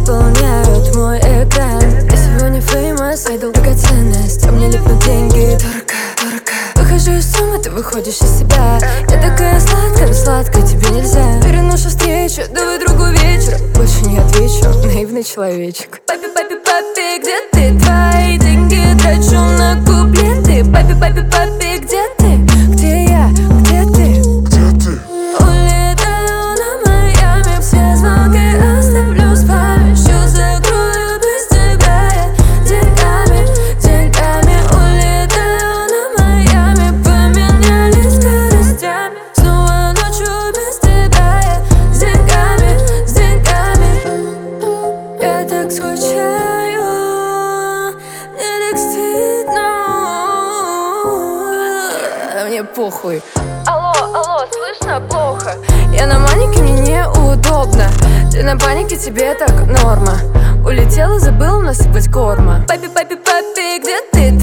заполняют мой экран. Я сегодня famous, idol, драгоценность, а мне липнут деньги. Дорого. Выхожу из суммы, ты выходишь из себя. Я такая сладкая, но сладкая тебе нельзя. Переношу встречу, давай другой вечер. Больше не отвечу, наивный человечек. Папи, где ты? Твои деньги трачу на куплеты. Папи, где ты? Где я? Где ты? Улетаю на Майами, все звонки оставлю с памятью. Закрою без тебя я деньгами. Улетаю на Майами, поменяли скоростями. Снова ночью без тебя я с деньгами. Я так скучаю, мне так стыдно. Мне похуй. Алло, слышно? Плохо. Я на манике, мне неудобно. Ты на панике, тебе так норма. Улетела, забыла насыпать корма. Папи, где ты?